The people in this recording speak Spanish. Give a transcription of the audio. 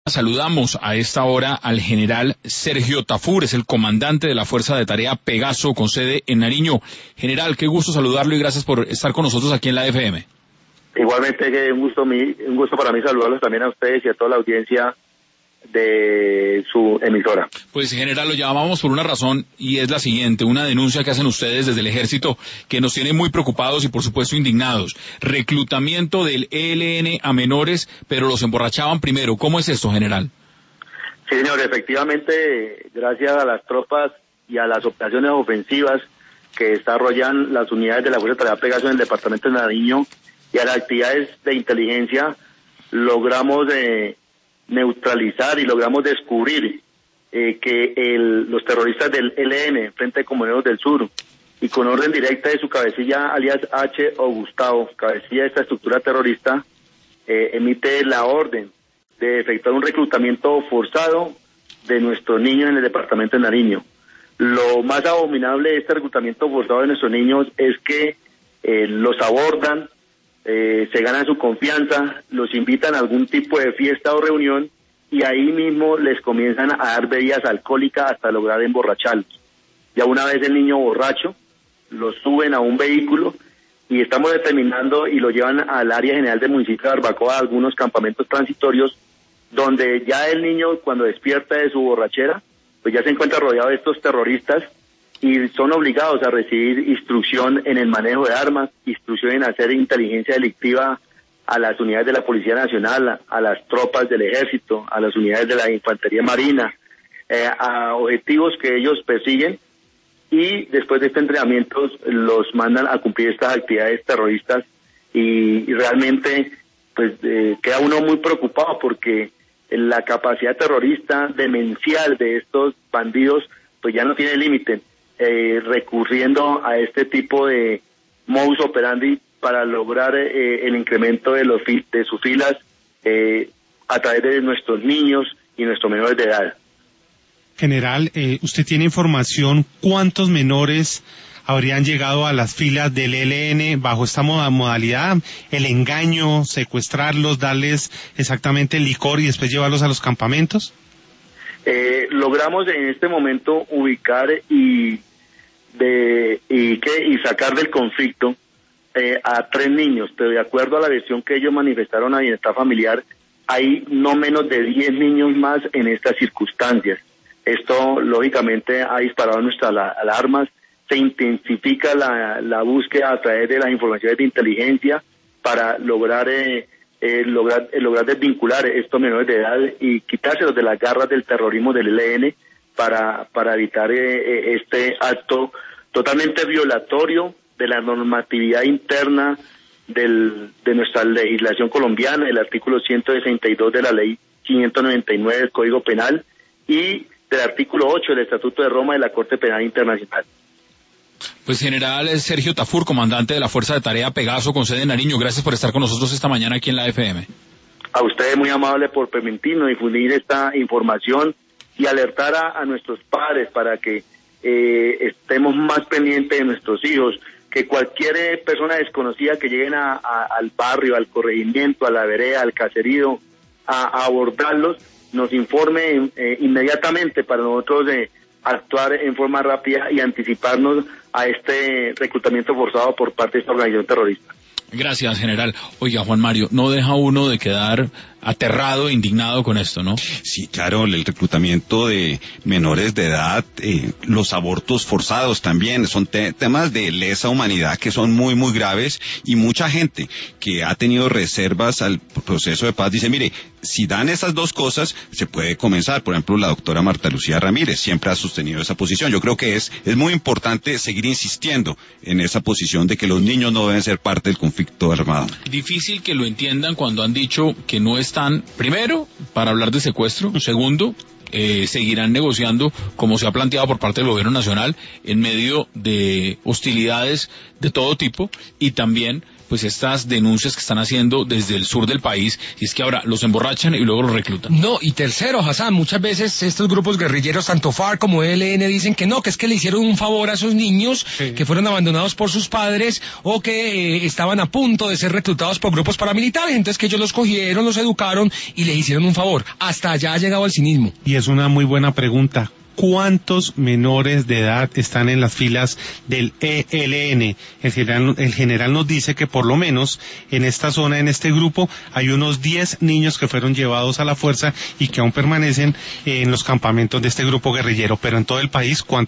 Saludamos a esta hora al general Sergio Tafur, es el comandante de la Fuerza de Tarea Pegaso con sede en Nariño. General, qué gusto saludarlo y gracias por estar con nosotros aquí en la FM. Igualmente, un gusto para mí saludarlos también a ustedes y a toda la audiencia de su emisora. Pues general, lo llamamos por una razón y es la siguiente, una denuncia que hacen ustedes desde el ejército que nos tiene muy preocupados y por supuesto indignados. Reclutamiento del ELN a menores, pero los emborrachaban primero. ¿Cómo es esto, general? Sí, señor, efectivamente, gracias a las tropas y a las operaciones ofensivas que desarrollan las unidades de la Fuerza de Tarea Pegaso en el departamento de Nariño y a las actividades de inteligencia, logramos neutralizar y logramos descubrir que los terroristas del ELN, Frente de Comuneros del Sur, y con orden directa de su cabecilla, alias H. o Gustavo, cabecilla de esta estructura terrorista, emite la orden de efectuar un reclutamiento forzado de nuestros niños en el departamento de Nariño. Lo más abominable de este reclutamiento forzado de nuestros niños es que los abordan, se ganan su confianza, los invitan a algún tipo de fiesta o reunión y ahí mismo les comienzan a dar bebidas alcohólicas hasta lograr emborracharlos. Ya una vez el niño borracho, lo suben a un vehículo y estamos determinando y lo llevan al área general del municipio de Barbacoa, a algunos campamentos transitorios, donde ya el niño cuando despierta de su borrachera, pues ya se encuentra rodeado de estos terroristas y son obligados a recibir instrucción en el manejo de armas, instrucción en hacer inteligencia delictiva a las unidades de la Policía Nacional, a las tropas del Ejército, a las unidades de la Infantería Marina, a objetivos que ellos persiguen, y después de este entrenamiento los mandan a cumplir estas actividades terroristas y realmente pues queda uno muy preocupado porque la capacidad terrorista demencial de estos bandidos pues ya no tiene límite. Recurriendo a este tipo de modus operandi para lograr el incremento de sus filas a través de nuestros niños y nuestros menores de edad. General, ¿usted tiene información cuántos menores habrían llegado a las filas del ELN bajo esta modalidad? El engaño, secuestrarlos, darles exactamente licor y después llevarlos a los campamentos. Logramos en este momento ubicar y sacar del conflicto a 3 niños, pero de acuerdo a la versión que ellos manifestaron a Bienestar Familiar, hay no menos de 10 niños más en estas circunstancias. Esto lógicamente ha disparado nuestras alarmas, se intensifica la búsqueda a través de las informaciones de inteligencia para lograr desvincular estos menores de edad y quitárselos de las garras del terrorismo del ELN para evitar este acto totalmente violatorio de la normatividad interna de nuestra legislación colombiana, el artículo 162 de la ley 599 del Código Penal y del artículo 8 del Estatuto de Roma de la Corte Penal Internacional. Pues general Sergio Tafur, comandante de la Fuerza de Tarea Pegaso con sede en Nariño, gracias por estar con nosotros esta mañana aquí en la FM. A ustedes muy amable por permitirnos difundir esta información y alertar a nuestros padres para que estemos más pendientes de nuestros hijos, que cualquier persona desconocida que lleguen al barrio, al corregimiento, a la vereda, al caserío, a abordarlos, nos informe inmediatamente para nosotros actuar en forma rápida y anticiparnos a este reclutamiento forzado por parte de esta organización terrorista. Gracias, general. Oiga, Juan Mario, no deja uno de quedar aterrado e indignado con esto, ¿no? Sí, claro, el reclutamiento de menores de edad, los abortos forzados también, son temas de lesa humanidad que son muy, muy graves y mucha gente que ha tenido reservas al proceso de paz dice, mire, si dan esas dos cosas, se puede comenzar. Por ejemplo, la doctora Marta Lucía Ramírez siempre ha sostenido esa posición. Yo creo que es muy importante seguir insistiendo en esa posición de que los niños no deben ser parte del conflicto armado. Difícil que lo entiendan cuando han dicho que no están, primero, para hablar de secuestro, segundo, seguirán negociando como se ha planteado por parte del gobierno nacional en medio de hostilidades de todo tipo y también pues estas denuncias que están haciendo desde el sur del país, y es que ahora los emborrachan y luego los reclutan. No, y tercero, Hassan, muchas veces estos grupos guerrilleros, tanto FARC como ELN, dicen que no, que es que le hicieron un favor a esos niños que fueron abandonados por sus padres o que estaban a punto de ser reclutados por grupos paramilitares, entonces que ellos los cogieron, los educaron y le hicieron un favor. Hasta allá ha llegado el cinismo. Y es una muy buena pregunta. ¿Cuántos menores de edad están en las filas del ELN? El general nos dice que por lo menos en esta zona, en este grupo, hay unos 10 niños que fueron llevados a la fuerza y que aún permanecen en los campamentos de este grupo guerrillero. Pero en todo el país, ¿cuántos